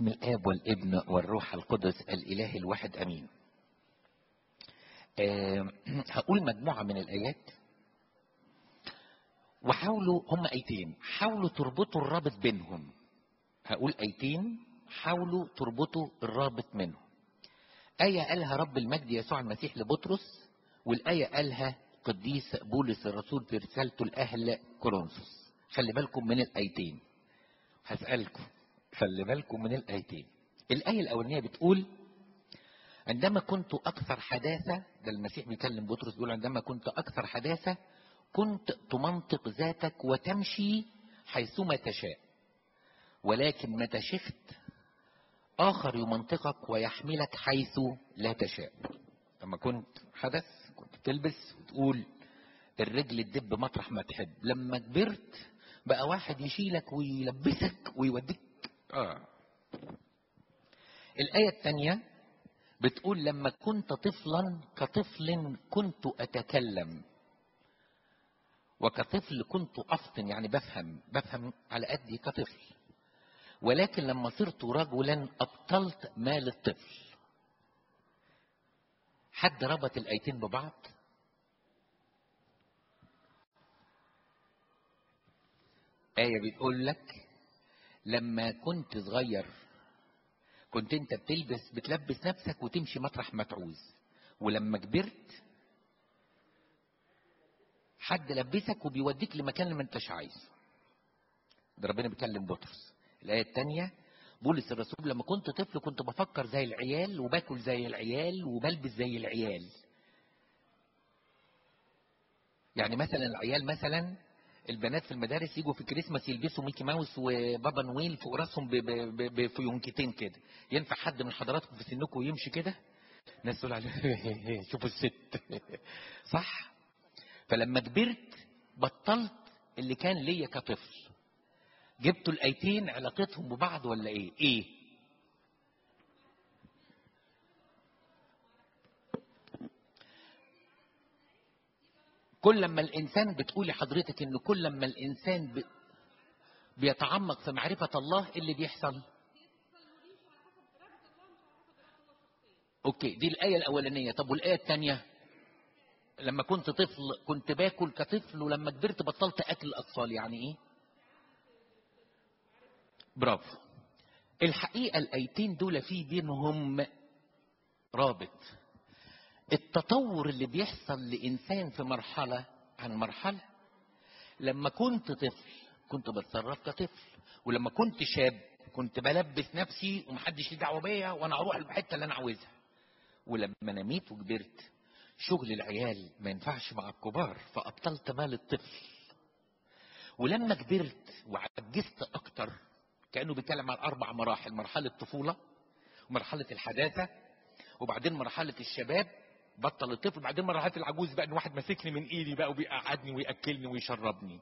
باسم الآب والابن والروح القدس الإله الواحد أمين. هقول مجموعة من الآيات وحاولوا، هم آيتين، حاولوا تربطوا الرابط بينهم. هقول آيتين حاولوا تربطوا الرابط منهم. آية قالها رب المجد يسوع المسيح لبطرس، والآية قالها قديس بولس الرسول في رسالته لأهل كورنثوس. خلي بالكم من الآيتين، هسألكم خلي بالكم من الآيتين. الآية الأولانية بتقول عندما كنت أكثر حداثة، ده المسيح بيكلم بطرس بيقول عندما كنت أكثر حداثة كنت تمنطق ذاتك وتمشي حيثما تشاء، ولكن متى شفت آخر يمنطقك ويحملك حيث لا تشاء. لما كنت حدث كنت تلبس وتقول الرجل تدب مطرح ما تحب، لما كبرت بقى واحد يشيلك ويلبسك ويوديك. الآية الثانية بتقول لما كنت طفلا كطفل كنت أتكلم وكطفل كنت أفطن، يعني بفهم على قدي كطفل، ولكن لما صرت رجلا أبطلت ما للطفل. حد ربط الآيتين ببعض؟ آية بتقول لك لما كنت صغير كنت انت بتلبس نفسك وتمشي مطرح ما تعوز، ولما كبرت حد لبسك وبيوديك لمكان اللي ما انتش عايزه. ده ربنا بيكلم بطرس. الآية الثانية بولس الرسول لما كنت طفل كنت بفكر زي العيال وباكل زي العيال وبلبس زي العيال. يعني مثلا العيال، مثلا البنات في المدارس يجوا في الكريسماس يلبسوا ميكي ماوس وبابا نويل فوق راسهم بفيونكتين كده. ينفع حد من حضراتكم في سنكم يمشي كده؟ الناس تقول عليه شوفوا الست صح. فلما كبرت بطلت اللي كان ليا كطفل. جبتوا الايتين علاقتهم ببعض ولا ايه؟ كل لما الانسان، بتقولي حضرتك ان كل لما الانسان بيتعمق في معرفة الله اللي بيحصل. اوكي، دي الآية الأولانية. طب والآية الثانية لما كنت طفل كنت باكل كطفل ولما كبرت بطلت أكل الأطفال، يعني ايه؟ برافو. الحقيقة الآيتين دول في بينهم رابط. التطور اللي بيحصل لإنسان في مرحلة عن مرحلة. لما كنت طفل كنت بتصرف كطفل، ولما كنت شاب كنت بلبس نفسي ومحدش ليه دعوه بيا وانا اروح الحته اللي انا عاوزها. ولما نميت وكبرت شغل العيال ما ينفعش مع الكبار فابطلت مال الطفل. ولما كبرت وعجزت اكتر كانه بيتكلم عن 4 مراحل: مرحله الطفوله ومرحله الحداثه وبعدين مرحله الشباب بطل الطفل، بعدين مرحله العجوز بقى ان واحد ماسكني من ايدي بقى وبيقعدني وياكلني ويشربني.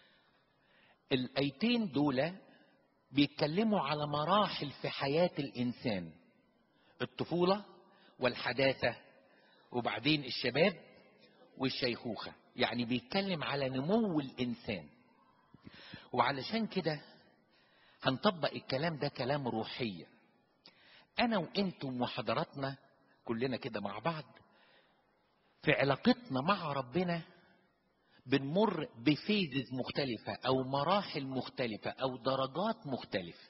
الايتين دول بيتكلموا على مراحل في حياة الإنسان: الطفولة والحداثة وبعدين الشباب والشيخوخة. يعني بيتكلم على نمو الإنسان. وعلشان كده هنطبق الكلام ده كلام روحية. أنا وإنتم وحضراتنا كلنا كده مع بعض في علاقتنا مع ربنا بنمر بفيزز مختلفة أو مراحل مختلفة أو درجات مختلفة.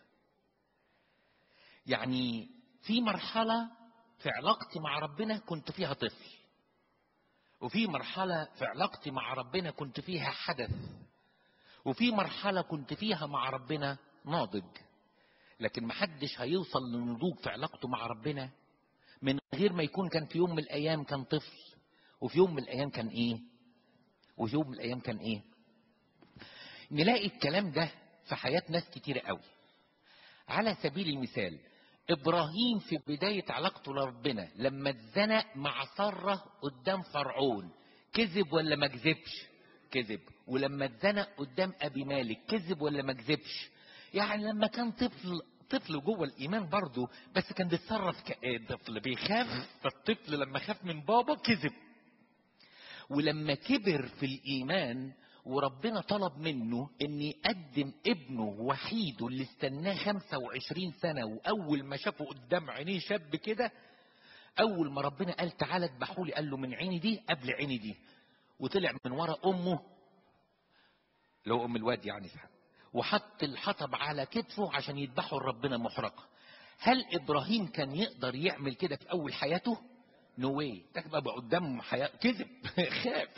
يعني في مرحلة في علاقتي مع ربنا كنت فيها طفل، وفي مرحلة في علاقتي مع ربنا كنت فيها حدث، وفي مرحلة كنت فيها مع ربنا ناضج. لكن محدش هيوصل للنضوج في علاقته مع ربنا من غير ما يكون كان في يوم من الأيام كان طفل، وفي يوم من الأيام كان إيه، وفي يوم من الأيام كان إيه. نلاقي الكلام ده في حياة ناس كتيرة قوي. على سبيل المثال إبراهيم في بداية علاقته لربنا لما اتزنق مع سارة قدام فرعون كذب ولا ما كذبش؟ كذب. ولما اتزنق قدام أبي مالك كذب ولا ما كذبش؟ يعني لما كان طفل جوه الإيمان برضه، بس كان بيتصرف كطفل بيخاف، فالطفل لما خاف من بابا كذب. ولما كبر في الإيمان وربنا طلب منه ان يقدم ابنه وحيده اللي استناه 25 سنة، واول ما شافه قدام عينيه شاب كده، اول ما ربنا قال تعالى اذبحولي قال له من عيني دي قبل عيني دي، وطلع من ورا امه اللي هو ام الواد يعني اسحاق، وحط الحطب على كتفه عشان يذبحه لربنا محرقه. هل ابراهيم كان يقدر يعمل كده في اول حياته؟ نو واي. تبقى قدام حياة كذب خاف.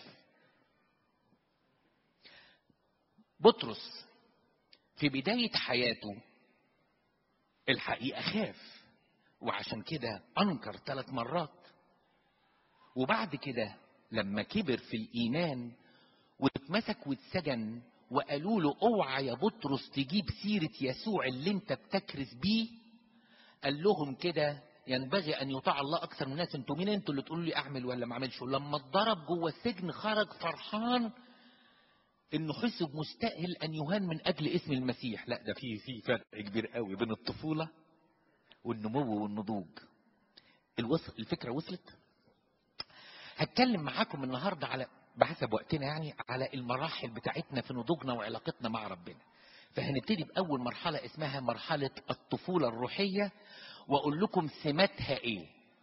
بطرس في بداية حياته الحقيقة خاف، وعشان كده انكر 3 مرات. وبعد كده لما كبر في الايمان واتمسك واتسجن وقالوا له اوعى يا بطرس تجيب سيرة يسوع اللي انت بتكرز بيه، قال لهم كده ينبغي ان يطاع الله اكثر من الناس. انتوا مين انتوا اللي تقولوا لي اعمل ولا ما اعملش؟ ولما اتضرب جوه السجن خرج فرحان انه حسب مستاهل ان يهان من اجل اسم المسيح. لا ده في فرق كبير قوي بين الطفولة والنمو والنضوج. الفكرة وصلت؟ هتكلم معاكم النهاردة على بحسب وقتنا يعني على المراحل بتاعتنا في نضوجنا وعلاقتنا مع ربنا. فهنبتدي بأول مرحلة اسمها مرحلة الطفولة الروحية، وأقول لكم سماتها إيه،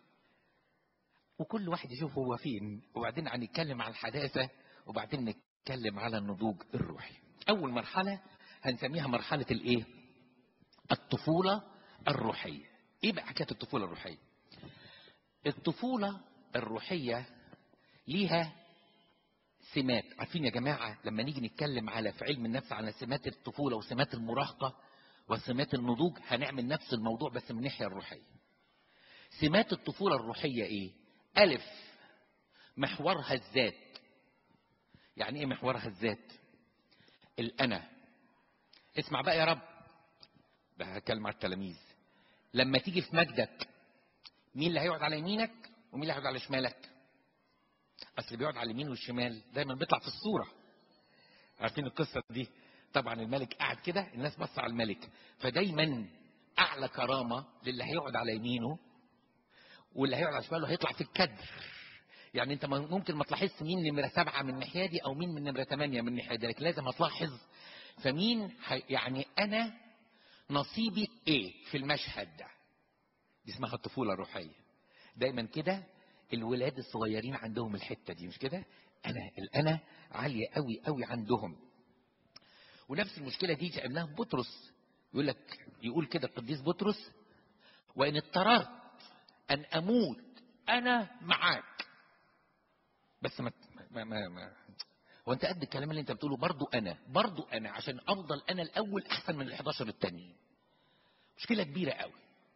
وكل واحد يشوف هو فين، وبعدين هنتكلم على الحداثة، وبعدين نتكلم على النضوج الروحي. أول مرحلة هنسميها مرحلة الإيه؟ الطفولة الروحية. إيه بقى حكاية الطفولة الروحية؟ الطفولة الروحية ليها سمات. عارفين يا جماعة لما نيجي نتكلم على في علم النفس على سمات الطفولة وسمات المراهقة وسمات النضوج، هنعمل نفس الموضوع بس من الناحية الروحية. سمات الطفولة الروحية ايه؟ ألف، محورها الذات. يعني ايه محورها الذات؟ الأنا. اسمع بقى يا رب، بقى هتكلم على التلاميذ. لما تيجي في مجدك مين اللي هيقعد على يمينك ومين اللي هيقعد على شمالك؟ اصل اللي بيقعد على اليمين والشمال دايما بيطلع في الصورة. عارفين القصة دي؟ طبعا الملك قاعد كده، الناس بص على الملك، فدايما اعلى كرامة للي هيقعد على يمينه، واللي هيقعد على شماله هيطلع في الكدر. يعني انت ممكن ما تلاحظش مين نمرة 7 من الناحية دي او مين من نمرة 8 من الناحية دي، لكن لازم هتلاحظ فمين يعني انا نصيبي ايه في المشهد ده. دي اسمها الطفولة الروحية. دايما كده الولاد الصغيرين عندهم الحتة دي، مش كده؟ الأنا عالية قوي قوي عندهم. ونفس المشكلة دي قابلناها بطرس. يقول كده القديس بطرس: وإن اضطررت أن أموت أنا معاك. بس ما هو أنت قد الكلام اللي أنت بتقوله؟ برضو أنا عشان أفضل أنا الأول أحسن من ال11 التانيين. مشكلة كبيرة قوي.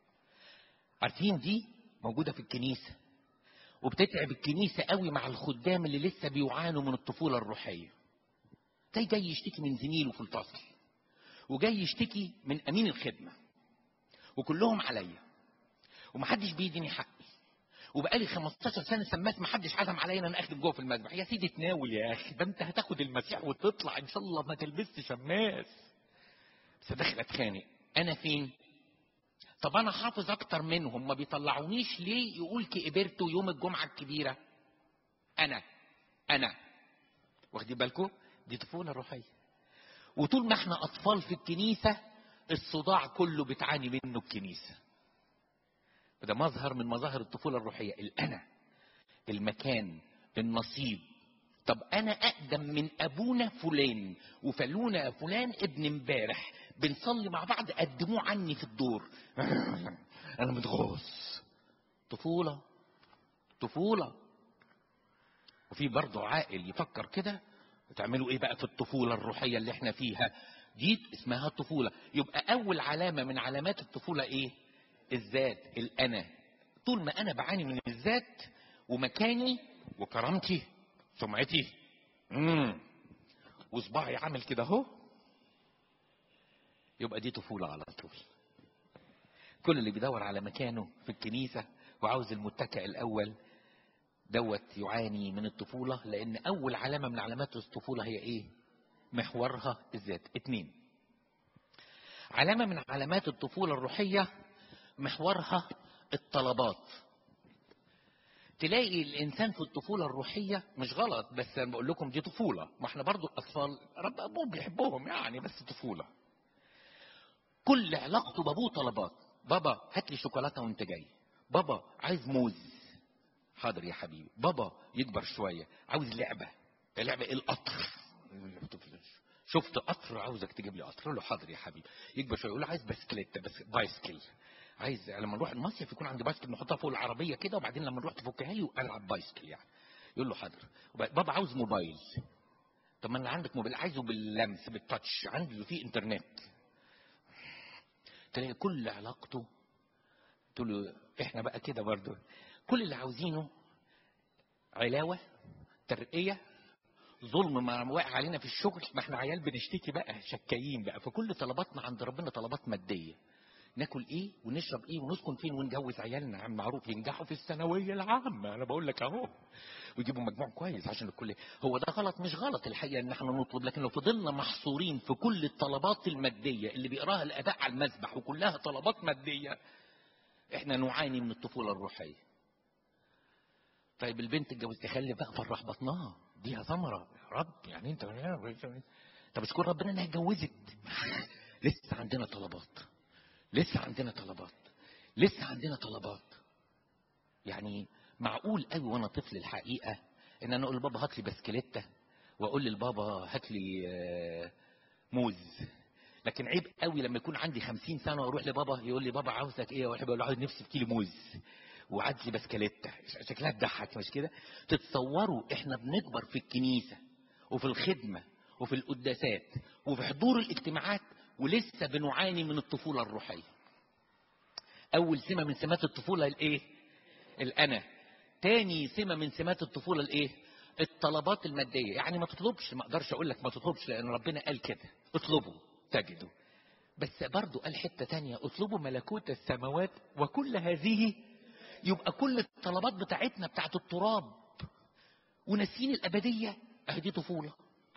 عارفين دي موجودة في الكنيسة، وبتتعب الكنيسة قوي مع الخدام اللي لسه بيعانوا من الطفولة الروحية. جاي يشتكي من زميله في الفصل، وجاي يشتكي من أمين الخدمة، وكلهم عليا ومحدش بيديني حقي، وبقالي 15 سنة سماس محدش عزم عليا ان انا اخدم جوه في المذبح. يا سيدي تناول يا اخي، ده انت هتاخد المسيح وتطلع ان شاء الله ما تلبسش شماس. بس داخل اتخانق، انا فين؟ طب انا حافظ اكتر منهم، ما بيطلعونيش ليه؟ يقول كبرتوا يوم الجمعة الكبيرة. انا واخدين بالكم؟ دي طفولة روحية. وطول ما احنا اطفال في الكنيسة الصداع كله بتعاني منه الكنيسة. ده مظهر من مظاهر الطفولة الروحية. الأنا، المكان، النصيب. طب أنا أقدم من أبونا فلان وفلونا فلان ابن امبارح، بنصلي مع بعض، قدموه عني في الدور. أنا متغوص. طفولة. وفي برضه عاقل يفكر كده. تعملوا ايه بقى في الطفولة الروحية اللي احنا فيها دي؟ اسمها الطفولة. يبقى أول علامة من علامات الطفولة ايه؟ الذات، الأنا. طول ما أنا بعاني من الذات ومكاني وكرامتي سمعتي وصباعي عامل كده اهو، يبقى دي طفولة على طول. كل اللي بيدور على مكانه في الكنيسة وعاوز المتكئ الأول يعاني من الطفولة، لأن أول علامة من علامات الطفولة هي إيه؟ محورها الذات. 2، علامة من علامات الطفولة الروحية محورها الطلبات. تلاقي الانسان في الطفوله الروحيه مش غلط، بس انا بقول لكم دي طفوله، ما احنا برضو الاطفال رب ابوهم بيحبهم يعني، بس طفوله. كل علاقته بابوه طلبات. بابا هات لي شوكولاته وانت جاي، بابا عايز موز، حاضر يا حبيبي. بابا يكبر شويه عاوز لعبه، لعبه ايه؟ القطر. شفت قطر عاوزك تجيب لي قطر، له حاضر يا حبيبي. يكبر شويه يقول له عايز بسكليت، بس بايسكل. عايز لما نروح المصيف يكون عندي بايسكل نحطها فوق العربيه كده، وبعدين لما نروح تفكها لي والعب بايسكل يعني. يقول له حاضر. بابا عاوز موبايل. طب ما انا عندك موبايل، عايزه باللمس بالتاتش، عندي فيه انترنت. تلاقي كل علاقته، تقول له احنا بقى كده برضه كل اللي عاوزينه علاوه، ترقيه، ظلم ما واقع علينا في الشغل. ما احنا عيال بنشتكي بقى، شكايين بقى، فكل طلباتنا عند ربنا طلبات ماديه. ناكل ايه ونشرب ايه ونسكن فين ونجوز عيالنا، عم معروف ينجحوا في الثانويه العامه، انا بقول لك اهو، ويجيبوا مجموع كويس عشان الكليه. هو ده غلط؟ مش غلط الحقيقه ان احنا نطلب، لكن لو فضلنا محصورين في كل الطلبات الماديه اللي بيقراها الاباء على المذبح وكلها طلبات ماديه، احنا نعاني من الطفوله الروحيه. طيب البنت اتجوزت تخلف بقى، فرح بطنها، ديها ثمره يا رب يعني. انت طب اشكر ربنا انها اتجوزت. لسه عندنا طلبات، لسه عندنا طلبات، لسه عندنا طلبات. يعني معقول قوي وانا طفل الحقيقه ان انا اقول لبابا هات لي بسكليته، واقول للبابا هات لي موز. لكن عيب قوي لما يكون عندي 50 سنه واروح لبابا يقول لي بابا عاوزك ايه، واحب اقول له عاوز نفسي في كيلو موز وعاد لي بسكليته. شكلها تضحك مش كده؟ تتصوروا احنا بنكبر في الكنيسه وفي الخدمه وفي القداسات وفي حضور الاجتماعات ولسه بنعاني من الطفوله الروحيه. اول سمه من سمات الطفوله الايه؟ الانا. تاني سمه من سمات الطفوله الايه؟ الطلبات الماديه. يعني ما تطلبش، ما اقدرش اقول لك ما تطلبش لان ربنا قال كده اطلبوا تجدوا، بس برضو قال حته تانية اطلبوا ملكوت السماوات وكل هذه. يبقى كل الطلبات بتاعتنا بتاعت التراب وناسين الابديه، اهي طفوله.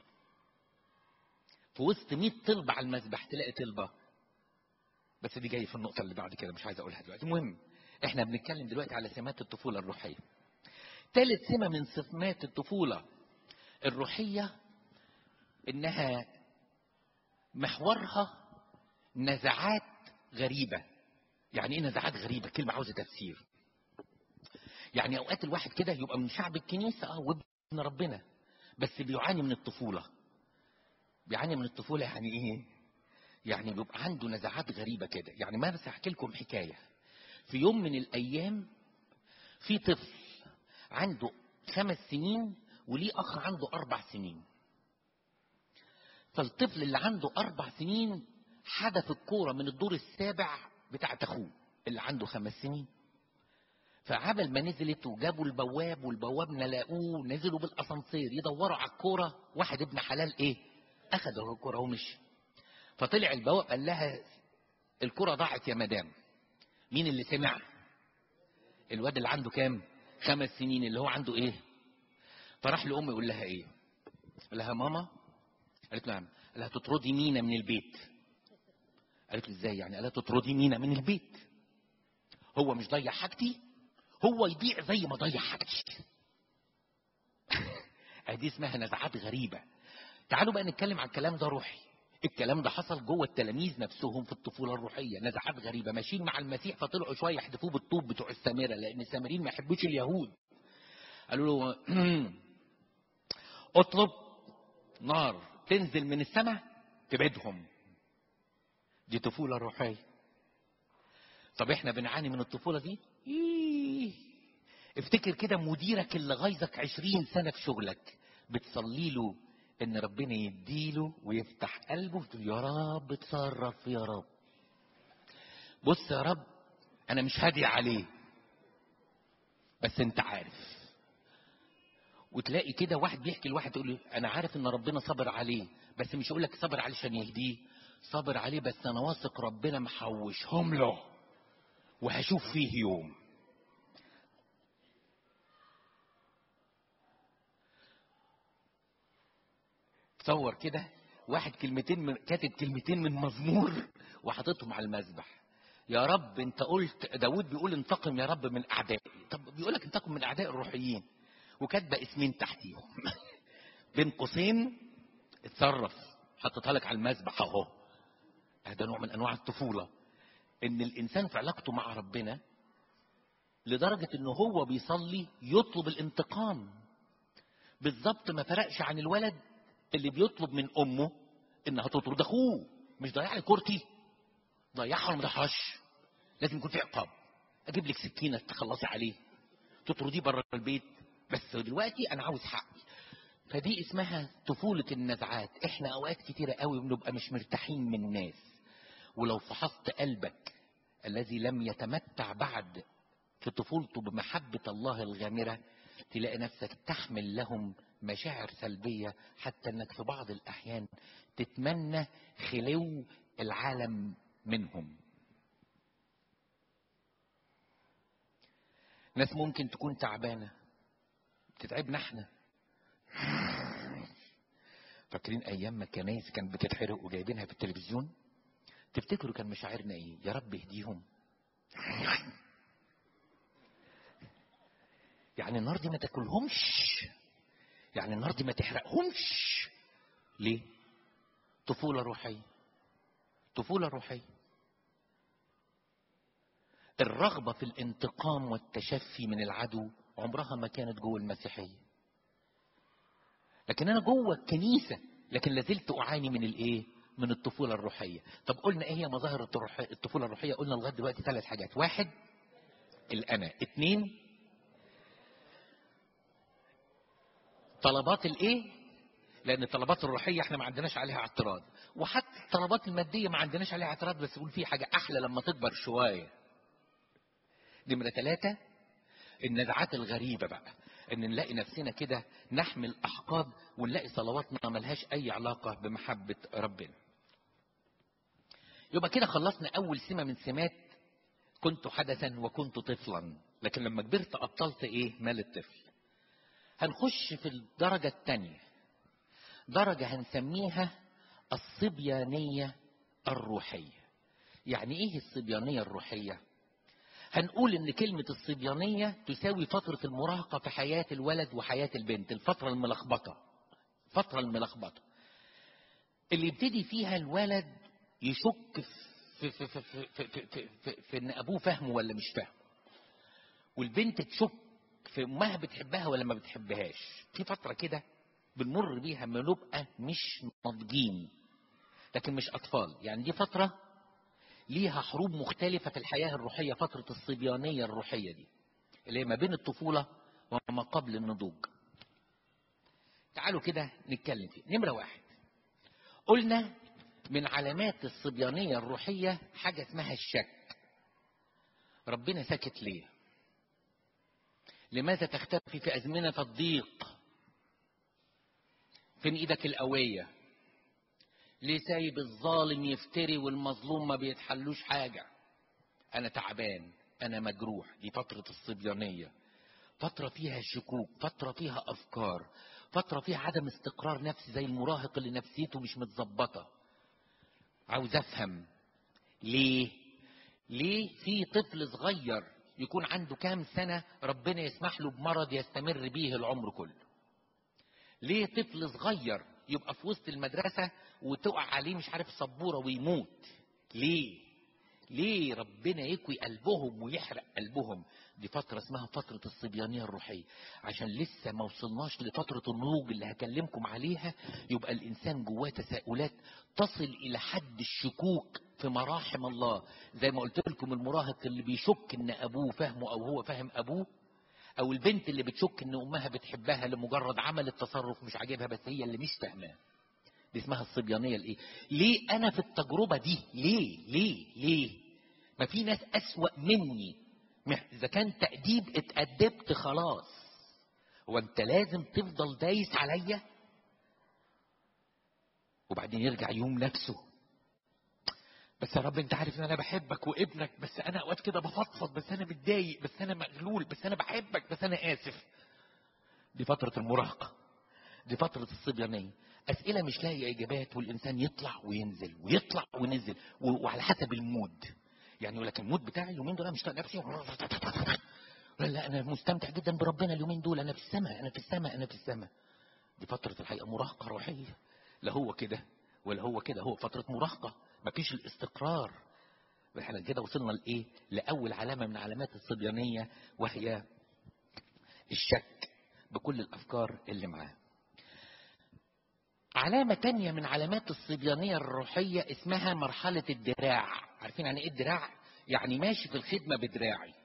في وسط 100 طلبه على المذبح تلاقي طلبه، بس دي جاي في النقطه اللي بعد كده مش عايز اقولها دلوقتي. المهم احنا بنتكلم دلوقتي على سمات الطفوله الروحيه. ثالث سمه من سمات الطفوله الروحيه انها محورها نزعات غريبه. يعني ايه نزعات غريبه؟ كلمه عاوزه تفسير. يعني اوقات الواحد كده يبقى من شعب الكنيسه وابن ربنا، بس بيعاني من الطفوله. بيعاني من الطفوله يعني ايه؟ يعني بيبقى عنده نزعات غريبه كده. يعني ما بس احكي لكم حكايه. في يوم من الايام في طفل عنده 5 سنين وليه اخ عنده 4 سنين. فالطفل اللي عنده 4 سنين حدف الكوره من الدور السابع بتاعت اخوه اللي عنده 5 سنين. فعبل ما نزلت وجابوا البواب والبواب لاقوه، نزلوا بالاسانسير يدوروا على الكوره. واحد ابن حلال ايه؟ اخذ الكوره ومشي. فطلع البواب قال لها الكوره ضاعت يا مدام. مين اللي سمع؟ الواد اللي عنده كام؟ 5 سنين، اللي هو عنده ايه؟ فراح لامه يقول لها ايه؟ قال لها ماما. قالت له نعم. قال لها تطردي مينا من البيت. قالت له ازاي يعني؟ قال لها تطردي مينا من البيت، هو مش ضيع حاجتي، هو يضيع زي ما ضيع حاجتي. دي اسمها نزعات غريبه. تعالوا بقى نتكلم عن الكلام ده روحي. الكلام ده حصل جوه التلاميذ نفسهم في الطفوله الروحيه. نزعات غريبه، ماشيين مع المسيح فطلعوا شويه يحدفوه بالطوب بتوع السامره، لان السامريين ما يحبوش اليهود. قالوا له اطلب نار تنزل من السماء تبعدهم. دي طفوله روحيه. طب احنا بنعاني من الطفوله دي؟ افتكر كده مديرك اللي غيظك 20 سنه في شغلك، بتصلي له ان ربنا يديله ويفتح قلبه وتقول يا رب اتصرف يا رب. بص يا رب انا مش هادي عليه بس انت عارف. وتلاقي كده واحد بيحكي لواحد تقول له انا عارف ان ربنا صبر عليه، بس مش هقول لك صبر عليه عشان يهديه، صبر عليه بس انا واثق ربنا محوشهم له وهشوف فيه يوم. تصور كده واحد كاتب كلمتين من مزمور وحاططهم على المذبح. يا رب انت قلت، داود بيقول انتقم يا رب من اعدائي. طب بيقول لك انتقم من اعداء الروحيين وكاتبه اسمين تحتيهم بين قوسين اتصرف، حطيتها لك على المذبح اهو. هذا نوع من انواع الطفوله، ان الانسان في علاقته مع ربنا لدرجه انه هو بيصلي يطلب الانتقام. بالظبط ما فرقش عن الولد اللي بيطلب من امه انها تطرد اخوه. مش ضيع لي كورتي، ضيعها ولا ما ضيعهاش، لازم يكون في عقاب. اجيب لك سكينه تخلصي عليه، تطرديه بره البيت، بس دلوقتي انا عاوز حقي. فدي اسمها طفوله النزعات. احنا اوقات كتيره قوي بنبقى مش مرتاحين من الناس، ولو فحصت قلبك الذي لم يتمتع بعد في طفولته بمحبه الله الغامره، تلاقي نفسك تحمل لهم مشاعر سلبيه، حتى انك في بعض الاحيان تتمنى خلو العالم منهم. ناس ممكن تكون تعبانه، تتعبنا احنا. فاكرين ايام ما الكنايس كانت بتتحرق وجايبينها في التلفزيون؟ تفتكروا كان مشاعرنا ايه؟ يا رب اهديهم. يعني النار دي ما تاكلهمش، يعني النار دي ما تحرقهمش. ليه؟ طفوله روحيه، طفوله روحيه. الرغبه في الانتقام والتشفي من العدو عمرها ما كانت جوه المسيحيه. لكن انا جوه الكنيسه لكن لازلت اعاني من الايه؟ من الطفوله الروحيه. طب قلنا ايه هي مظاهر الطفوله الروحيه؟ قلنا لغايه دلوقتي 3 حاجات. 1 الانا، 2 طلبات الايه؟ لان الطلبات الروحيه احنا ما عندناش عليها اعتراض، وحتى الطلبات الماديه ما عندناش عليها اعتراض، بس يقول في حاجه احلى لما تكبر شويه. نمره 3 النزعات الغريبه بقى، ان نلاقي نفسنا كده نحمل احقاد ونلاقي صلواتنا ملهاش اي علاقه بمحبه ربنا. يبقى كده خلصنا اول سمه من سمات كنت حدثا وكنت طفلا، لكن لما كبرت ابطلت ايه؟ مال الطفل. هنخش في الدرجه الثانيه، درجه هنسميها الصبيانيه الروحيه. يعني ايه الصبيانيه الروحيه؟ هنقول ان كلمة الصبيانية تساوي فترة المراهقة في حياة الولد وحياة البنت، الفترة الملخبطة. فترة الملخبطة اللي يبتدي فيها الولد يشك في ان ابوه فاهمه ولا مش فاهمه، والبنت تشك في امها بتحبها ولا ما بتحبهاش. في فترة كده بنمر بيها ما نبقى مش ناضجين لكن مش اطفال. يعني دي فترة ليها حروب مختلفة في الحياة الروحية، فترة الصبيانية الروحية دي اللي هي ما بين الطفولة وما قبل النضوج. تعالوا كده نتكلم فيه. نمرة 1 قلنا من علامات الصبيانية الروحية حاجة اسمها الشك. ربنا ساكت ليه؟ لماذا تختفي في أزمنة الضيق؟ فين إيدك القوية؟ ليه سايب الظالم يفتري والمظلوم ما بيتحلوش حاجة؟ أنا تعبان، أنا مجروح. دي فترة الصبيانية، فترة فيها شكوك، فترة فيها أفكار، فترة فيها عدم استقرار نفسي زي المراهق اللي نفسيته مش متظبطة. عاوز أفهم ليه في طفل صغير يكون عنده كام سنة ربنا يسمح له بمرض يستمر بيه العمر كله؟ ليه طفل صغير يبقى في وسط المدرسة وتقع عليه مش عارف سبورة ويموت؟ ليه ربنا يكوي قلبهم ويحرق قلبهم؟ دي فترة اسمها فترة الصبيانية الروحية. عشان لسه ما وصلناش لفترة النضوج اللي هكلمكم عليها، يبقى الإنسان جواه تساؤلات تصل إلى حد الشكوك في مراحم الله. زي ما قلت لكم المراهق اللي بيشك إن أبوه فاهمه أو هو فاهم أبوه، أو البنت اللي بتشك إن أمها بتحبها لمجرد عملت تصرف مش عاجبها بس هي اللي مش فاهماه. دي اسمها الصبيانية الإيه؟ ليه أنا في التجربة دي؟ ليه؟ ما في ناس أسوأ مني. إذا كان تأديب اتأدبت خلاص، هو أنت لازم تفضل دايس عليا؟ وبعدين يرجع يوم نفسه، بس يا رب أنت عارف إن أنا بحبك وابنك، بس أنا أوقات كده بفضفض، بس أنا متضايق، بس أنا مغلول، بس أنا بحبك، بس أنا آسف. دي فترة المراهقة، دي فترة الصبيانية. أسئلة مش لاقي إجابات، والإنسان يطلع وينزل ويطلع وينزل وعلى حسب المود. يعني يقول لك المود بتاعي اليومين دول انا مش طايق نفسي، لا انا مستمتع جدا بربنا اليومين دول، انا في السماء انا في السماء انا في السماء. دي فتره الحقيقه مراهقه روحيه، لا هو كده ولا هو كده، هو فتره مراهقه مفيش الاستقرار. احنا كده وصلنا لايه؟ لاول علامه من علامات الصبيانيه، وهي الشك بكل الافكار اللي معاه. علامة تانية من علامات الصبيانية الروحية اسمها مرحلة الدراع. عارفين يعني ايه الدراع؟ يعني ماشي في الخدمة بدراعي.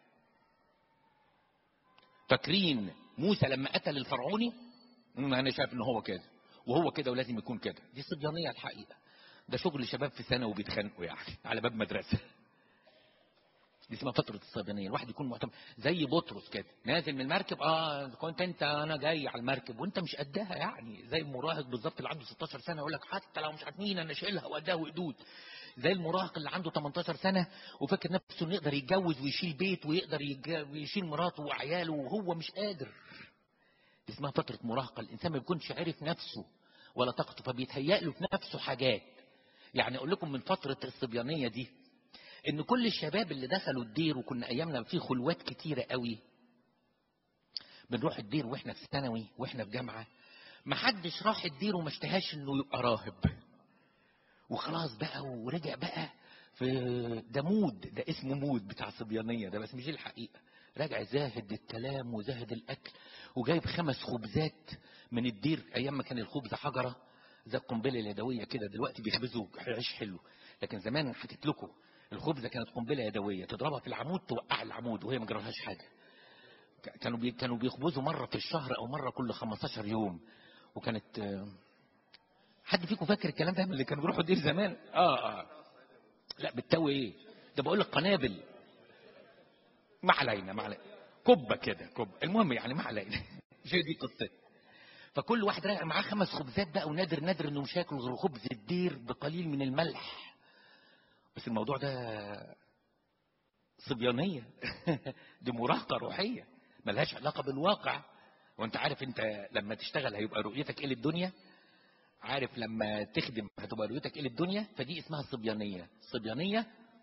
فاكرين موسى لما قتل الفرعوني؟ انا شايف ان هو كده وهو كده ولازم يكون كده. دي صبيانية الحقيقة. ده شغل شباب في سنة وبيتخانقوا يعني على باب مدرسة. دي اسمها فترة الصبيانية. الواحد يكون معتمد زي بطرس كده نازل من المركب، كنت انت انا جاي على المركب وانت مش قدها، يعني زي المراهق بالظبط اللي عنده 16 سنة يقول لك حتى لو مش عارفين انا شايلها وقدها وقدود. زي المراهق اللي عنده 18 سنة وفاكر نفسه انه يقدر يتجوز ويشيل بيت ويقدر يشيل مراته وعياله وهو مش قادر. دي اسمها فترة مراهقة. الانسان ما بيكونش عارف نفسه ولا طاقته، فبيتهيأ له في نفسه حاجات. يعني اقول لكم من فترة الصبيانية دي ان كل الشباب اللي دخلوا الدير، وكنا ايامنا في خلوات كتيرة قوي بنروح الدير واحنا في ثانوي واحنا في جامعة، محدش راح الدير وما اشتهاش انه يبقى راهب وخلاص بقى ورجع بقى في ده مود، ده اسمه مود بتاع صبيانية ده، بس مش الحقيقة. راجع زاهد الكلام وزاهد الاكل وجايب 5 خبزات من الدير. ايام ما كان الخبز حجرة زي القنبلة اليدوية كده، دلوقتي بيخبزوا عيش حلو، لكن زمان حكيت لكم الخبزة كانت قنبلة يدوية، تضربها في العمود توقع العمود وهي ما جرالهاش حاجة. كانوا بيخبزوا مرة في الشهر او مرة كل 15 يوم. وكانت حد فيكم فاكر الكلام ده من اللي كانوا بيروحوا دير زمان؟ لا بالتو ايه ده، بقول لك قنابل. ما علينا كبه كده كبه، المهم يعني ما علينا. مش هي دي قصتي. فكل واحد راجع معاه 5 خبزات بقى، ونادر نادر انه مش هياكل غير خبز الدير بقليل من الملح. بس الموضوع ده صبيانيه. دي مراهقه روحيه ملهاش علاقه بالواقع. وانت عارف انت لما تشتغل هيبقى رؤيتك ايه للدنيا، عارف لما تخدم هتبقى رؤيتك ايه للدنيا. فدي اسمها صبيانيه. صبيانيه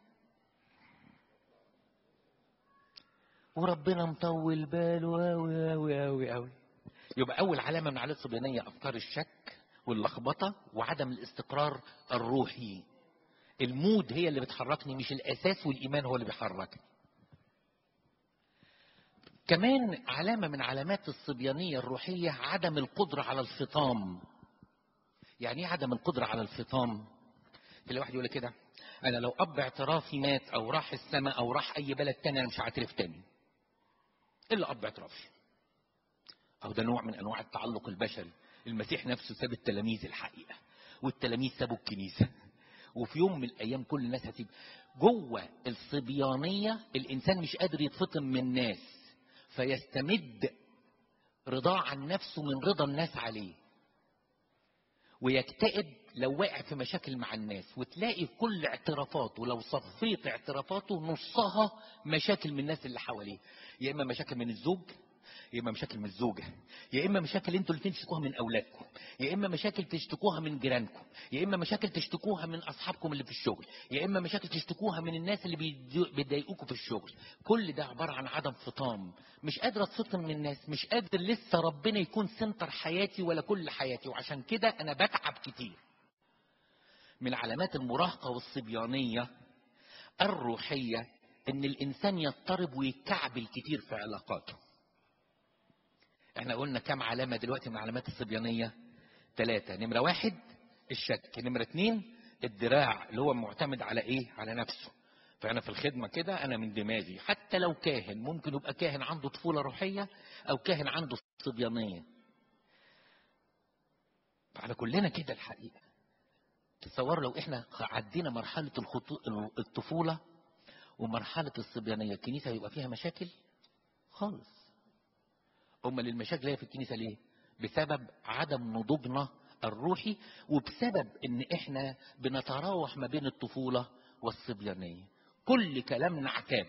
وربنا مطول باله قوي قوي قوي قوي. يبقى اول علامه من علامات الصبيانيه افكار الشك واللخبطه وعدم الاستقرار الروحي. المود هي اللي بتحركني مش الاساس، والايمان هو اللي بيحركني. كمان علامه من علامات الصبيانيه الروحيه عدم القدره على الفطام. يعني ايه عدم القدره على الفطام؟ اللي واحد يقول كده انا لو اب اعترافي مات او راح السماء او راح اي بلد تاني انا مش هعترف تاني الا اب اعترافي. او ده نوع من انواع التعلق البشري. المسيح نفسه ساب التلاميذ الحقيقه، والتلاميذ سابوا الكنيسه، وفي يوم من الايام كل الناس هتسيب. جوه الصبيانيه الانسان مش قادر يتفطن من الناس، فيستمد رضاه عن نفسه من رضا الناس عليه، ويكتئب لو وقع في مشاكل مع الناس. وتلاقي في كل اعترافاته لو صفيت اعترافاته نصها مشاكل من الناس اللي حواليه، يا اما مشاكل من الزوج، يا اما مشاكل من الزوجه، يا اما مشاكل انتوا الاثنين تشتكوها من اولادكم، يا اما مشاكل تشتكوها من جيرانكم، يا اما مشاكل تشتكوها من اصحابكم اللي في الشغل، يا اما مشاكل تشتكوها من الناس اللي بيضايقوكوا في الشغل. كل ده عباره عن عدم فطام. مش قادر اتفطم من الناس، مش قادر لسه ربنا يكون سنتر حياتي ولا كل حياتي، وعشان كده انا بتعب كتير. من علامات المراهقه والصبيانيه الروحيه ان الانسان يضطرب ويتكعبل كتير في علاقاته. احنا قلنا كم علامة دلوقتي من علامات الصبيانية؟ 3. نمرة 1 الشك، نمرة 2 الدراع اللي هو معتمد على ايه؟ على نفسه. فانا في الخدمة كده انا من دماغي، حتى لو كاهن ممكن يبقى كاهن عنده طفولة روحية او كاهن عنده صبيانية. فاحنا كلنا كده الحقيقة. تصور لو احنا عدينا مرحلة الطفولة ومرحلة الصبيانية، الكنيسة هيبقى فيها مشاكل خالص. امال المشاكل هي في الكنيسه ليه؟ بسبب عدم نضوجنا الروحي، وبسبب ان احنا بنتراوح ما بين الطفوله والصبيانيه. كل كلامنا عتاب.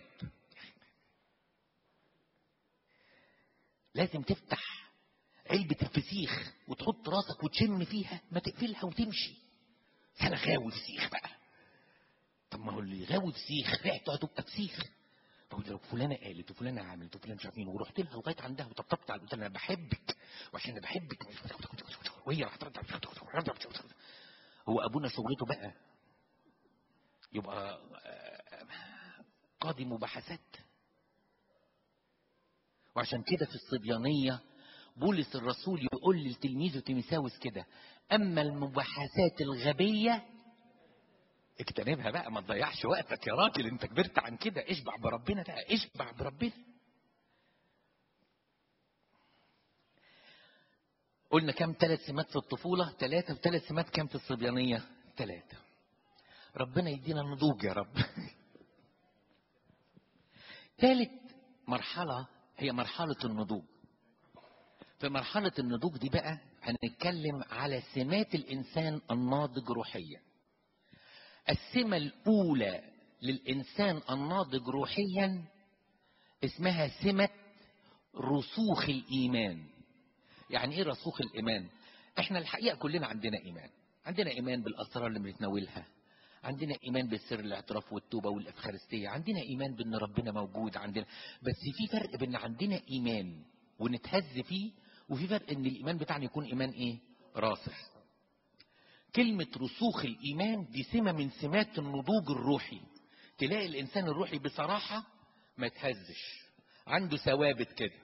لازم تفتح علبه الفسيخ وتحط راسك وتشم فيها، ما تقفلها وتمشي. انا غاوي فسيخ بقى. طب ما هو اللي يغاوي فسيخ ريحته هتبقى فسيخ. فقلت لو فلانه قالت وفلانه عملت وفلان مش عارف مين، ورحت لها لغايه عندها وطبطبت على، قلت لها انا بحبك وعشان انا بحبك، وهي راحت هو ابونا شغلته بقى يبقى قاضي مباحثات. وعشان كده في الصبيانيه بولس الرسول يقول لتلميذه تيموثاوس كده: اما المباحثات الغبيه اجتنبها بقى، ما تضيعش وقتك يا راجل، انت كبرت عن كده، اشبع بربنا بقى، اشبع بربنا. قلنا كم 3 سمات في الطفولة؟ 3. و3 سمات كم في الصبيانية؟ 3. ربنا يدينا النضوج يا رب. ثالث مرحلة هي مرحلة النضوج. في مرحلة النضوج دي بقى هنتكلم على سمات الإنسان الناضج روحيا. السمة الأولى للإنسان الناضج روحيا اسمها سمة رسوخ الإيمان. يعني إيه رسوخ الإيمان؟ إحنا الحقيقة كلنا عندنا إيمان. عندنا إيمان بالأسرار اللي بنتناولها، عندنا إيمان بالسر الاعتراف والتوبة والإفخارستية، عندنا إيمان بأن ربنا موجود عندنا. بس في فرق بين عندنا إيمان ونتهز فيه، وفي فرق إن الإيمان بتاعنا يكون إيمان إيه؟ راسخ. كلمة رسوخ الإيمان دي سمة من سمات النضوج الروحي. تلاقي الإنسان الروحي بصراحة ما يتهزش، عنده ثوابت كده.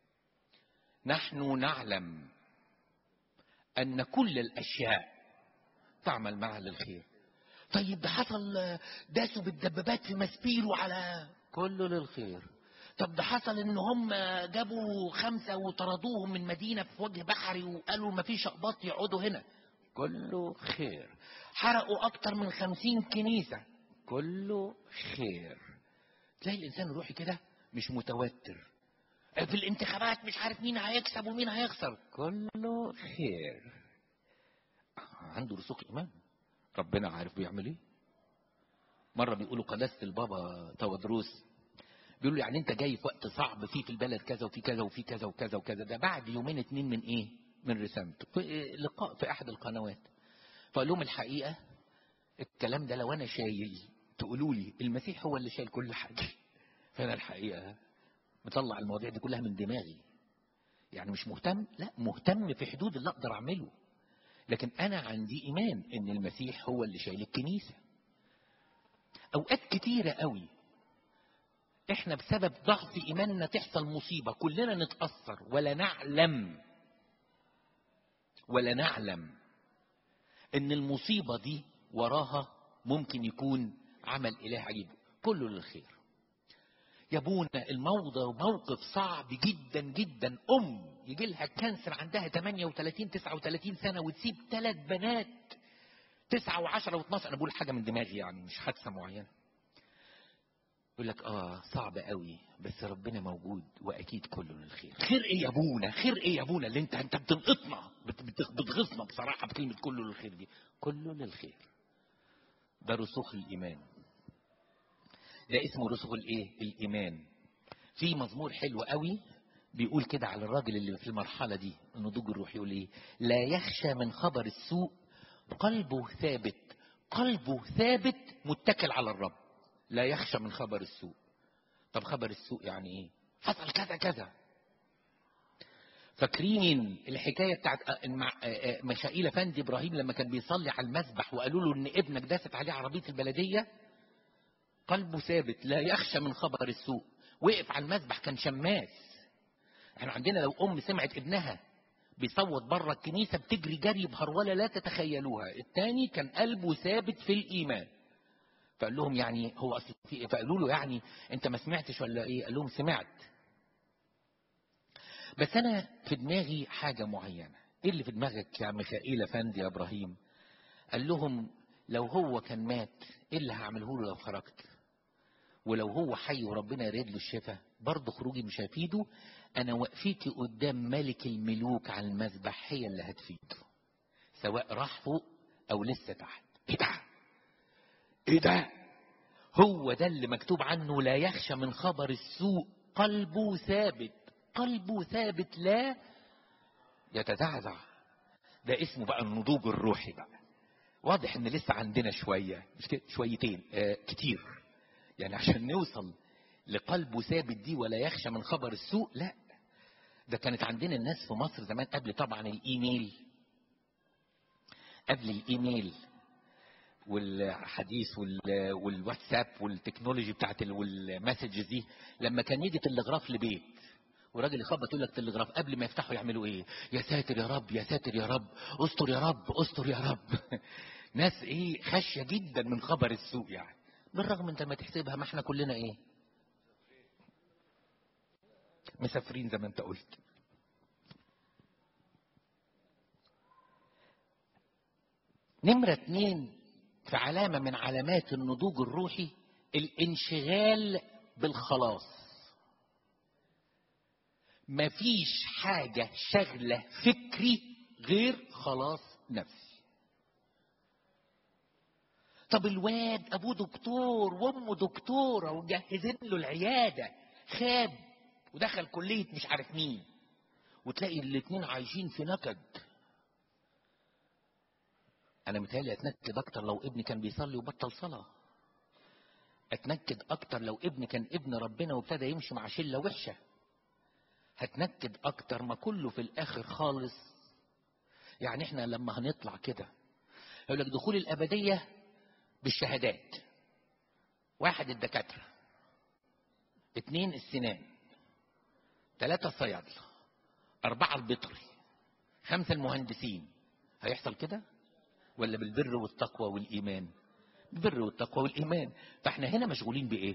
نحن نعلم أن كل الأشياء تعمل معها للخير. طيب ده حصل داسوا بالدبابات في مسبيرو على كله للخير. طب ده حصل ان هم جابوا 5 وطردوهم من مدينة في وجه بحري وقالوا ما فيش اقباط يقعدوا هنا، كله خير. حرقوا اكتر من 50 كنيسة، كله خير. تلاقي الانسان الروحي كده مش متوتر. في الانتخابات مش عارف مين هيكسب ومين هيخسر، كله خير. عنده رسوخ ايمان، ربنا عارف بيعمل ايه. مرة بيقولوا قداسة البابا تودروس، بيقولوا يعني انت جاي في وقت صعب في البلد كذا وفي كذا وفي كذا وكذا وكذا. ده بعد 2 2 من ايه؟ من رسالته في لقاء في احد القنوات. فقال لهم الحقيقة الكلام ده لو انا شايل تقولوا لي المسيح هو اللي شايل كل حاجة. فانا الحقيقة مطلع المواضيع دي كلها من دماغي. يعني مش مهتم، لا مهتم في حدود اللي اقدر اعمله. لكن انا عندي ايمان ان المسيح هو اللي شايل الكنيسة. اوقات كتيرة قوي احنا بسبب ضعف ايماننا تحصل مصيبة كلنا نتأثر ولا نعلم ان المصيبة دي وراها ممكن يكون عمل اله عجيب كله للخير. يا ابونا موقف صعب جدا جدا. يجي لها كانسر عندها 38 39 سنة وتسيب 3 بنات 9 و10 و12. انا بقول حاجة من دماغي يعني مش حادثة معينة. يقول لك صعب قوي بس ربنا موجود واكيد كله للخير. خير ايه يا ابونا؟ خير ايه يا ابونا اللي انت بتنقطنا بتغصنا بصراحة بكلمة كله للخير دي؟ كله للخير. ده رسوخ الايمان. ده اسمه رسوخ الايه؟ الايمان. في مزمور حلو قوي بيقول كده على الراجل اللي في المرحلة دي النضوج الروحي، يقول ايه؟ لا يخشى من خبر السوء، قلبه ثابت متكل على الرب. لا يخشى من خبر السوء. طب خبر السوء يعني ايه؟ حصل كذا كذا. فاكرين الحكاية بتاعت ميخائيل افندي ابراهيم لما كان بيصلي على المسبح وقالوا له ان ابنك داست عليه عربية البلدية؟ قلبه ثابت لا يخشى من خبر السوء. وقف على المسبح كان شماس. احنا عندنا لو سمعت ابنها بيصوت بره الكنيسة بتجري جري بهرولة لا تتخيلوها. التاني كان قلبه ثابت في الإيمان. فقال لهم يعني هو أصل في، فقالوا له يعني انت ما سمعتش ولا ايه؟ قال لهم سمعت، بس انا في دماغي حاجة معينة. ايه اللي في دماغك يا ميخائيل افندي يا ابراهيم؟ قال لهم لو هو كان مات ايه اللي هعمله له لو خرجت؟ ولو هو حي وربنا يريد له الشفاء برضه خروجي مش هيفيده. انا وقفتي قدام ملك الملوك على المذبح هي اللي هتفيده، سواء راح فوق او لسه تحت. ايه ده؟ هو ده اللي مكتوب عنه لا يخشى من خبر السوء، قلبه ثابت لا يتزعزع. ده اسمه بقى النضوج الروحي بقى. واضح ان لسه عندنا شوية، مش كده شويتين، كتير يعني عشان نوصل لقلبه ثابت دي ولا يخشى من خبر السوء. لا، ده كانت عندنا الناس في مصر زمان قبل طبعا الايميل، قبل الايميل والحديث والواتساب والتكنولوجي بتاعت والمسجز دي. لما كان يجي تلغراف لبيت وراجل يخبط يقول لك تلغراف، قبل ما يفتحوا يعملوا ايه؟ يا ساتر يا رب، يا ساتر يا رب، استر يا رب، استر يا رب. ناس ايه، خشيه جدا من خبر السوء يعني. بالرغم انت ما تحسبها، ما احنا كلنا ايه، مسافرين زي ما انت قلت. نمرة 2 في علامة من علامات النضوج الروحي، الانشغال بالخلاص. مفيش حاجة شغلة فكري غير خلاص نفسي. طب الواد ابوه دكتور وامه دكتورة وجهزين له العيادة، خاب ودخل كلية مش عارف مين، وتلاقي الاتنين عايشين في نكد. انا متهيألي اتنكد اكتر لو ابني كان بيصلي وبطل صلاة. اتنكد اكتر لو ابني كان ابن ربنا وابتدى يمشي مع شلة وحشة. هتنكد اكتر ما كله في الاخر خالص. يعني احنا لما هنطلع كده يقول لك دخول الابدية بالشهادات: 1 الدكاترة، 2 السنان، 3 الصيادلة، 4 البيطري، 5 المهندسين. هيحصل كده ولا بالبر والتقوى والإيمان؟ بالبر والتقوى والإيمان. فاحنا هنا مشغولين بإيه؟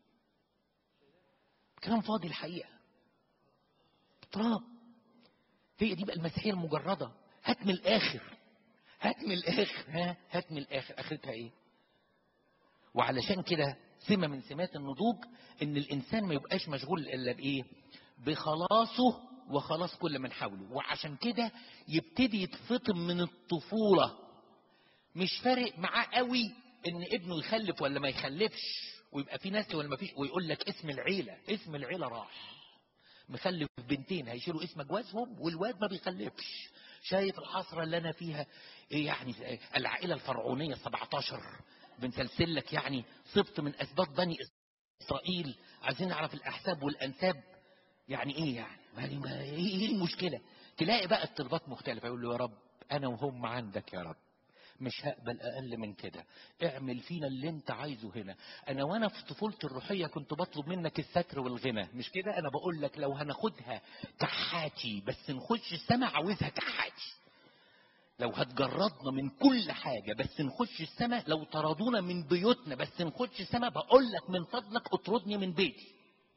كلام فاضي الحقيقة، تراب. هي دي بقى المسيحية المجردة. هات من الآخر، هات من الآخر، هات من الآخر. آخرتها إيه؟ وعلشان كده سمة من سمات النضوج ان الانسان ما يبقاش مشغول الا بايه؟ بخلاصه وخلاص كل من حوله. وعشان كده يبتدي يتفطم من الطفولة. مش فارق معاه قوي ان ابنه يخلف ولا ما يخلفش، ويبقى في ناس ولا ما فيش، ويقول لك اسم العيلة، اسم العيلة راح. مخلف 2 هيشيلوا اسم جوازهم والواد ما بيخلفش. شايف الحسرة اللي انا فيها ايه؟ يعني العائلة الفرعونية 17 بنسلسل لك يعني سبط من اسباط بني اسرائيل. عايزين نعرف الاحساب والانساب. يعني ايه يعني؟ ما ايه المشكلة؟ تلاقي بقى الطلبات مختلفة. يقول له يا رب انا وهم عندك يا رب، مش هقبل اقل من كده، اعمل فينا اللي انت عايزه هنا. انا وانا في طفولتي الروحيه كنت بطلب منك الستر والغنى، مش كده؟ انا بقول لك لو هناخدها كحاتي بس نخش السماء، عاوزها كحاتي. لو هتجردنا من كل حاجه بس نخش السماء، لو طردونا من بيوتنا بس نخش السماء، بقول لك من فضلك اطردني من بيتي.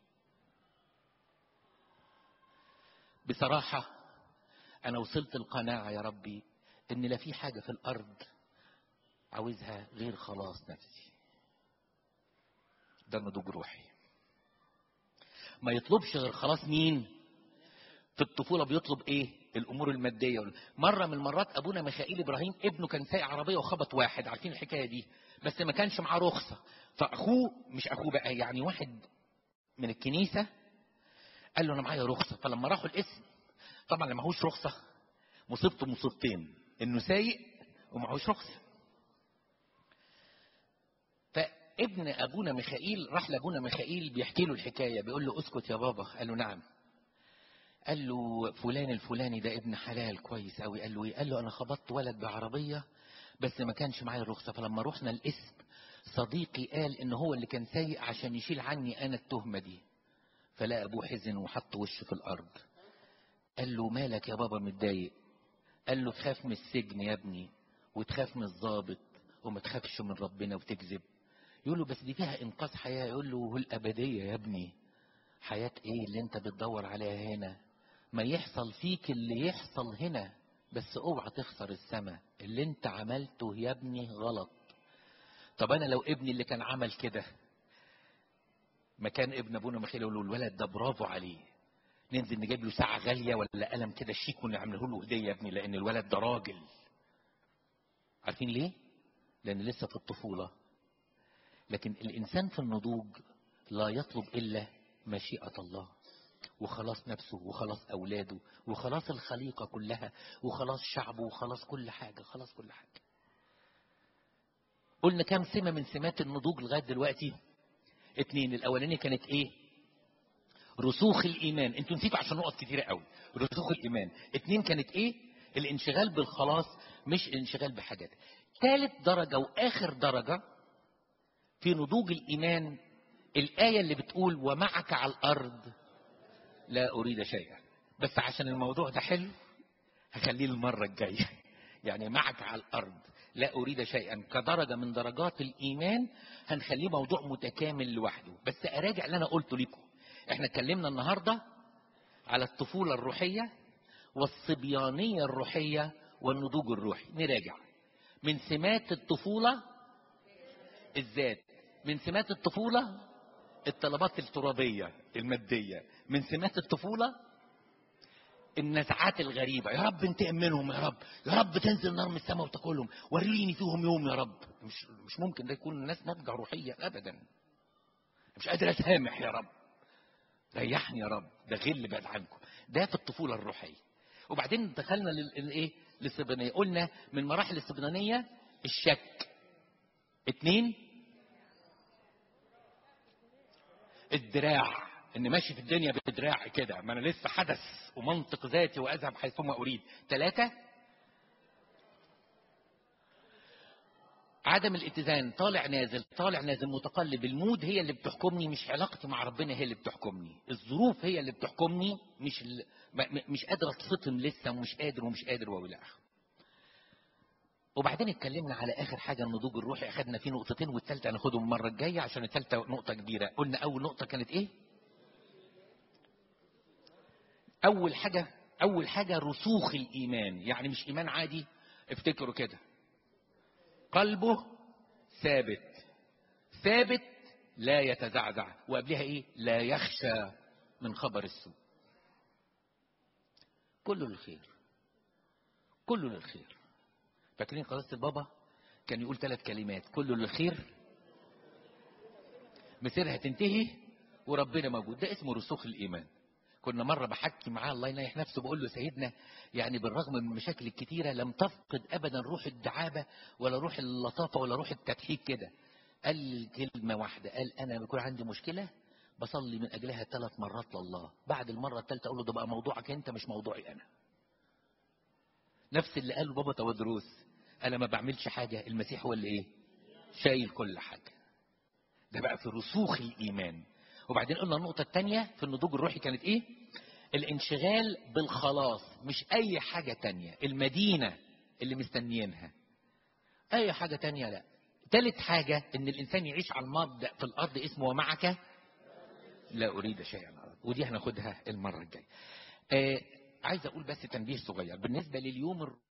بصراحه انا وصلت القناعه يا ربي ان لا في حاجه في الارض عاوزها غير خلاص نفسي. ده نضوج روحي. ما يطلبش غير خلاص مين؟ في الطفولة بيطلب ايه؟ الامور المادية. مرة من المرات ابونا ميخائيل ابراهيم ابنه كان سايق عربية وخبط واحد، عارفين الحكاية دي؟ بس ما كانش معاه رخصة. فاخوه، مش اخوه بقى، يعني واحد من الكنيسة قال له انا معايا رخصة. فلما راحوا القسم، طبعا اللي معهوش رخصة مصيبته مصيبتين: انه سايق ومعهوش رخصة. فابن ابونا ميخائيل راح لابونا ميخائيل بيحكي له الحكاية، بيقول له اسكت يا بابا. قال له نعم. قال له فلان الفلاني ده ابن حلال كويس قوي. قال له ايه؟ قال له انا خبطت ولد بعربية بس ما كانش معايا الرخصة. فلما رحنا القسم صديقي قال ان هو اللي كان سايق عشان يشيل عني انا التهمة دي. فلا ابوه حزن وحط وشه في الارض. قال له مالك يا بابا متضايق؟ قال له تخاف من السجن يا ابني وتخاف من الضابط وما تخافش من ربنا وتكذب. يقول له بس دي فيها انقاذ حياة. يقول له الابدية يا ابني. حياة ايه اللي انت بتدور عليها هنا؟ ما يحصل فيك اللي يحصل هنا، بس اوعى تخسر السماء. اللي انت عملته يا ابني غلط. طب انا لو ابني اللي كان عمل كده مكان ابن ابونا ميخائيل، يقول له الولد ده برافو عليه، ننزل نجيب له ساعة غالية ولا قلم كده شيك ونعمله له هدية يا ابني، لان الولد ده راجل. عارفين ليه؟ لان لسه في الطفولة. لكن الانسان في النضوج لا يطلب الا مشيئة الله وخلاص نفسه وخلاص اولاده وخلاص الخليقة كلها وخلاص شعبه وخلاص كل حاجة، خلاص كل حاجة. قلنا كام سمة من سمات النضوج لغاية دلوقتي؟ 2. الاولانية كانت ايه؟ رسوخ الايمان. انتوا نسيتوا عشان نقط كتيرة قوي. رسوخ الايمان. 2 كانت ايه؟ الانشغال بالخلاص مش الانشغال بحاجات. 3 درجة واخر درجة في نضوج الايمان الآية اللي بتقول ومعك على الارض لا اريد شيئا. بس عشان الموضوع ده حلو هخليه المرة الجاية. يعني معك على الارض لا اريد شيئا كدرجة من درجات الايمان هنخليه موضوع متكامل لوحده. بس اراجع اللي انا قلته لكم. احنا اتكلمنا النهاردة على الطفولة الروحية والصبيانية الروحية والنضوج الروحي. نراجع. من سمات الطفولة الذات. من سمات الطفولة الطلبات الترابية المادية. من سمات الطفولة النزعات الغريبة. يا رب انتقم منهم، يا رب، يا رب تنزل نار من السماء وتاكلهم، وريني فيهم يوم يا رب. مش ممكن ده يكون الناس ناضجة روحية ابدا. مش قادر اسامح يا رب، ريحني يا رب، ده غل بعد عنكم. ده في الطفولة الروحية. وبعدين دخلنا للايه؟ للصبيانية. قلنا من مراحل الصبيانية الشك. 2 الدراع، ان ماشي في الدنيا بدراع كده، ما انا لسه حدث ومنطق ذاتي واذهب حيثما اريد. 3 عدم الاتزان، طالع نازل طالع نازل، متقلب. المود هي اللي بتحكمني، مش علاقتي مع ربنا هي اللي بتحكمني. الظروف هي اللي بتحكمني، مش قادر اتفطم لسه، ومش قادر والى اخره. وبعدين اتكلمنا على اخر حاجه النضوج الروحي. اخدنا فيه نقطتين والثالثه هناخدهم المره الجايه عشان الثالثه نقطه كبيره. قلنا اول نقطه كانت ايه؟ اول حاجه رسوخ الايمان. يعني مش ايمان عادي، افتكروا كده، قلبه ثابت لا يتزعزع. وقبلها ايه؟ لا يخشى من خبر السوء. كله للخير. فاكرين قداسة البابا كان يقول 3 كلمات: كله للخير، مسيرها تنتهي، وربنا موجود. ده اسمه رسوخ الايمان. كنا مرة بحكي معاه الله ينيح نفسه، بقول له سيدنا يعني بالرغم من المشاكل الكتيرة لم تفقد ابدا روح الدعابة ولا روح اللطافة ولا روح التضحيك كده. قال لي كلمة واحدة، قال انا بيكون عندي مشكلة بصلي من اجلها 3 مرات لله، بعد المرة الثالثة اقول له ده بقى موضوعك انت مش موضوعي انا. نفس اللي قاله بابا تودروس، انا ما بعملش حاجة، المسيح هو اللي ايه؟ شايل كل حاجة. ده بقى في رسوخ الايمان. وبعدين قلنا النقطة الثانية في النضوج الروحي كانت ايه؟ الانشغال بالخلاص، مش اي حاجة تانية، المدينة اللي مستنيينها، اي حاجة تانية لا. 3 حاجة ان الانسان يعيش على المبدأ في الارض اسمه ومعك لا اريد شيئا على الارض. ودي هناخدها المرة الجاية. عايز اقول بس تنبيه صغير بالنسبة لليوم